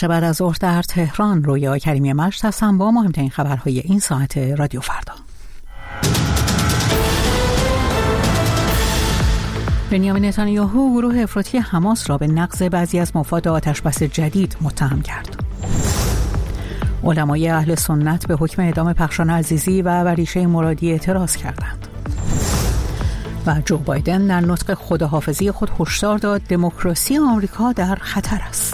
بعد از ظهر در تهران رویا کریمی مجد هستم با مهمترین خبرهای این ساعت رادیو فردا. بنیامین نتانیاهو گروه افراطی حماس را به نقض بعضی از مفاد آتشبس جدید متهم کرد. علمای اهل سنت به حکم اعدام پخشان عزیزی و ریشه مرادی اعتراض کردند. و جو بایدن در نطق خداحافظی خود هشدار داد دموکراسی آمریکا در خطر است.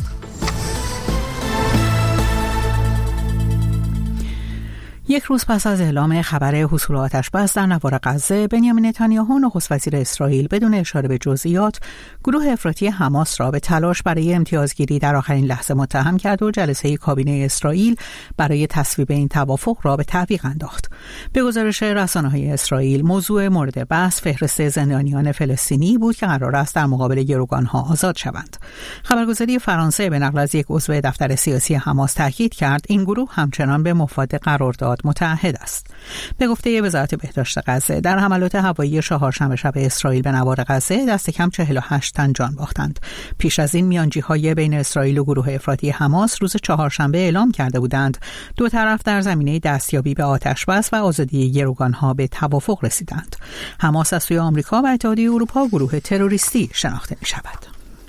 یک روز پس از اعلام خبر حصول آتش‌بس در نوار غزه، بنیامین نتانیاهو نخست وزیر اسرائیل بدون اشاره به جزئیات گروه افراطی حماس را به تلاش برای امتیازگیری در آخرین لحظه متهم کرد و جلسه کابینه اسرائیل برای تصویب این توافق را به تعویق انداخت. به گزارش رسانه‌های اسرائیل، موضوع مورد بحث فهرست زندانیان فلسطینی بود که قرار است در مقابل گروگان‌ها آزاد شوند. خبرگزاری فرانسه به نقل از یک عضو دفتر سیاسی حماس تاکید کرد این گروه همچنان به مفاد قرارداد متعهد است. به گفته وزارت بهداشت غزه، در حملات هوایی چهارشنبه شب اسرائیل به نوار غزه دست کم 48 تن جان باختند. پیش از این میانجی‌های بین اسرائیل و گروه افراطی حماس روز چهارشنبه اعلام کرده بودند دو طرف در زمینه دستیابی به آتش‌بس و آزادی گروگان‌ها به توافق رسیدند. حماس از سوی آمریکا و اتحادیه اروپا گروه تروریستی شناخته می‌شود.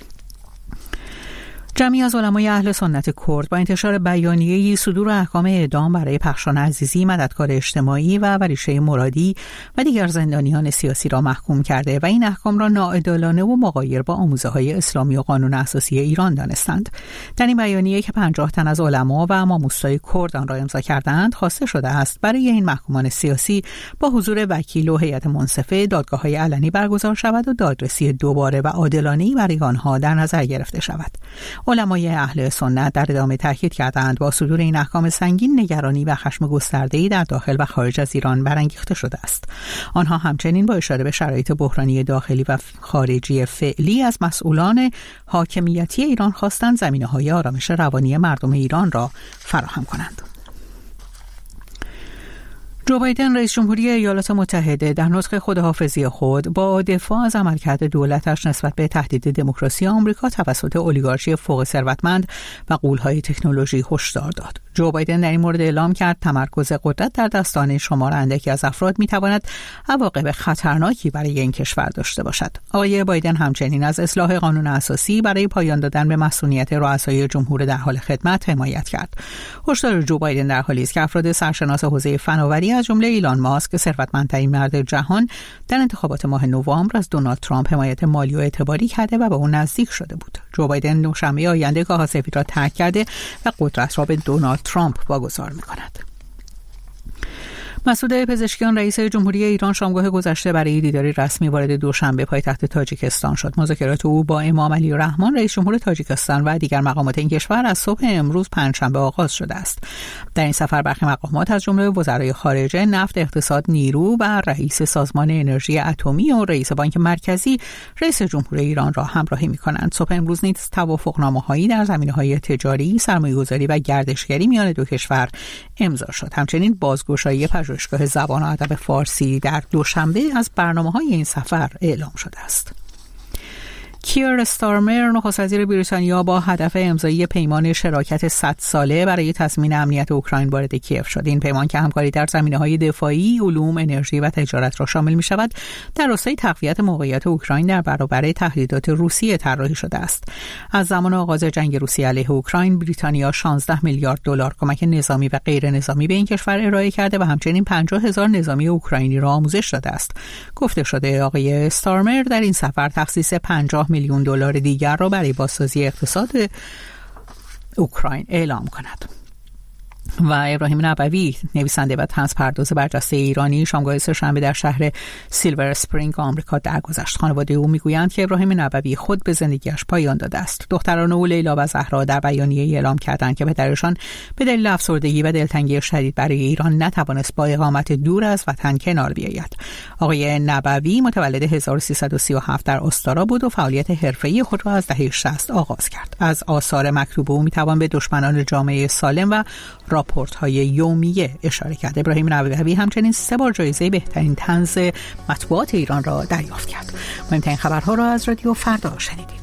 جمعی از علمای اهل سنت کرد با انتشار بیانیه‌ای صدور احکام اعدام برای پخشان عزیزی، مددکار اجتماعی و ریشه مرادی و دیگر زندانیان سیاسی را محکوم کرده و این احکام را ناعادلانه و مغایر با آموزه‌های اسلامی و قانون اساسی ایران دانستند. در این بیانیه که 50 تن از علما و ماموستای کرد آن را امضا کردند، خواسته شده است برای این محکومان سیاسی با حضور وکیل و هیئت منصفه دادگاه‌های علنی برگزار شود و دادرسی دوباره و عادلانه‌ای برای آنها در نظر گرفته شود. علمای اهل سنت در ادامه تاکید کردند با صدور این احکام سنگین نگرانی و خشم گسترده‌ای در داخل و خارج از ایران برانگیخته شده است. آنها همچنین با اشاره به شرایط بحرانی داخلی و خارجی فعلی از مسئولان حاکمیتی ایران خواستند زمینه‌های آرامش روانی مردم ایران را فراهم کنند. جو بایدن رئیس جمهوری ایالات متحده در نطق خداحافظی خود با دفاع از عملکرد دولتش نسبت به تهدید دموکراسی آمریکا توسط اولیگارشی فوق ثروتمند و غول‌های تکنولوژی هشدار داد. جو بایدن در این مورد اعلام کرد تمرکز قدرت در دستان شمار اندکی از افراد می‌تواند عواقب خطرناکی برای این کشور داشته باشد. آقای بایدن همچنین از اصلاح قانون اساسی برای پایان دادن به مسئولیت رؤسای جمهور در حال خدمت حمایت کرد. هشدار جو بایدن در حالی است که افراد سرشناس حوزه فناوری از جمله ایلان ماسک، ثروتمندترین مرد جهان، در انتخابات ماه نوامبر از دونالد ترامپ حمایت مالی و اعتباری کرده و به او نزدیک شده بود. جو بایدن دوشنبه آینده کاخ سفید را ترک کرده و قدرت را به دونالد ترامپ واگذار می‌کند. مسعود پزشکیان رئیس جمهوری ایران شامگاه گذشته برای دیداری رسمی وارد دوشنبه پایتخت تاجیکستان شد. مذاکرات او با امام علی الرحمن رئیس جمهور تاجیکستان و دیگر مقامات این کشور از صبح امروز پنجشنبه آغاز شده است. در این سفر برخی مقامات از جمله وزرای خارجه، نفت، اقتصاد، نیرو و رئیس سازمان انرژی اتمی و رئیس بانک مرکزی رئیس جمهور ایران را همراهی می‌کنند. صبح امروز نیز توافقنامه‌هایی در زمینه‌های تجاری، سرمایه‌گذاری و گردشگری میان دو کشور امضا شد. همچنین بازگشایی پژوهشگاه زبان و ادب فارسی در دوشنبه از برنامه‌های این سفر اعلام شده است. کیر استارمر نخست وزیر بریتانیا با هدف امضای پیمان شراکت 100 ساله برای تضمین امنیت اوکراین وارد کیف شد. این پیمان که همکاری در زمینه‌های دفاعی، علوم، انرژی و تجارت را شامل می‌شود، در راستای تقویت موقعیت اوکراین در برابر تهدیدات روسیه طراحی شده است. از زمان آغاز جنگ روسیه علیه اوکراین، بریتانیا 16 میلیارد دلار کمک نظامی و غیر نظامی به این کشور ارائه کرده و همچنین 50,000 نظامی اوکراینی را آموزش داده است. گفته شده آقای استارمر در این سفر تخصیص 50 میلیون دلار دیگر را برای بازسازی اقتصاد اوکراین اعلام کند. و ابراهیم نبوی، نویسنده و طنز پرداز برجسته ایرانی، شامگاه سه‌شنبه در شهر سیلور اسپرینگ آمریکا درگذشت. خانواده او میگویند که ابراهیم نبوی خود به زندگیش پایان داده است. دختران او لیلا و زهرا در بیانیه‌ای اعلام کردند که پدرشان به دلیل افسردگی و دلتنگی شدید برای ایران نتوانست با اقامت دور از وطن کنار بیاید. آقای نبوی متولد 1337 در استارا بود و فعالیت حرفه‌ای خود را از دهه 60 آغاز کرد. از آثار مکتوب او میتوان به دشمنان جامعه سالم و راپورت‌های یومیه اشاره کرد. ابراهیم نبوی همچنین 3 بار جایزه بهترین طنز مطبوعات ایران را دریافت کرد. مهمترین خبرها را از رادیو فردا شنیدید.